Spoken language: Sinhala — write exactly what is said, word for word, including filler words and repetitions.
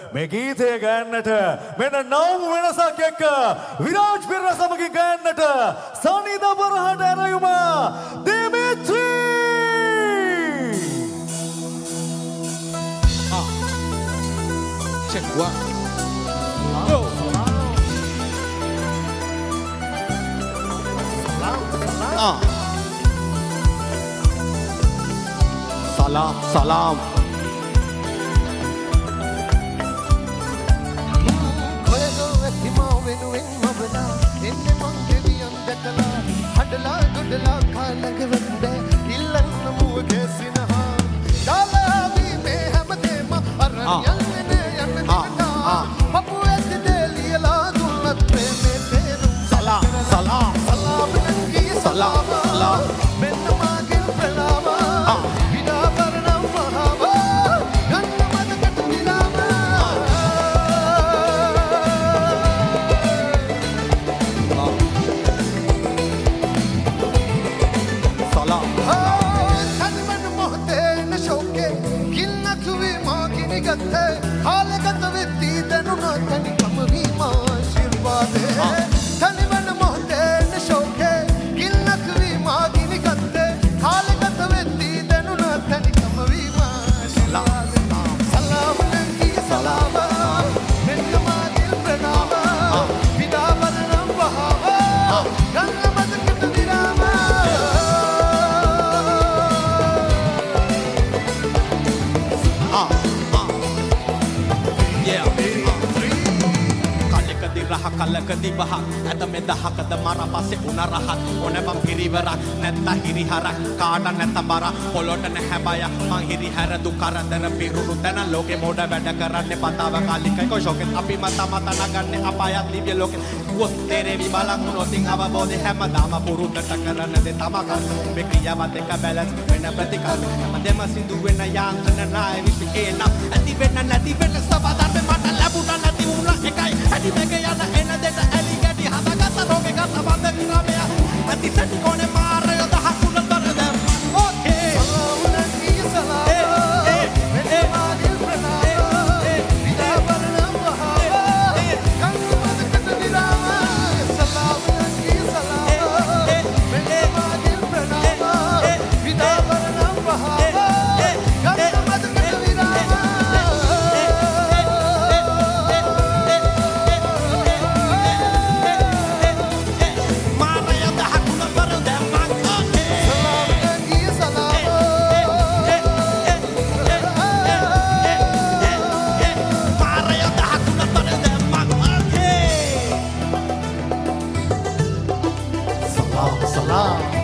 මේ ගීතය ගයන්නට මෙන්න නව වෙනසක් එක්ක විරාජ් පෙරේරා සමගින් ගයන්නට සනිද බරහට ඇරයුම දිමිත්‍රි ah check one go ah salam salam salam salam salam salam කලකදී බහක් ඇත මේ දහකද මර පස්සේ උන රහත් ඕනෑම පිරිවරක් නැත්ත හිරිහරක් කාට නැත්ත බර පොළොට නැහැ බය මං හිරිහැර දුකරදර පිරුණු තැන ලෝකේ මොඩ වැඩ කරන්නේ පතාව කාලිකයි කොෂෝකෙත් අපි මත මත නගන්නේ අපායත් දිව්‍ය ලෝකෙ වොස් තේරෙවි බලක් මොනොතින් අවබෝධය හැමදාම පුරුද්දට කරන දේ තමකල් මේ ක්‍රියාවත් එක බැලන්ස් වෙන ප්‍රතිකාර හැමදේම සිදු වෙන යාන්ත්‍රණ නාය විශ්කේන ඇති වෙන්න නැති වෙන්න සබදාට මට ලැබුණා නැති වුණා එකයි ඇති මේක යන එන දෙට ඇලි ගැටි හදාගත්ත රෝගේ ගත බඳ විරාමය ඇති සැටි කොනේ මාරය දහකුණ තර දැම් ඕකේ සලාම් නකි සලාම් ඒ ඒ මාදිල් ප්‍රනාම විදා වරනම් වහා කන්මද කත විරාම සලාම් නකි සලාම් ඒ ඒ මාදිල් ප්‍රනාම විදා වරනම් වහා කන්මද කත විරාම salam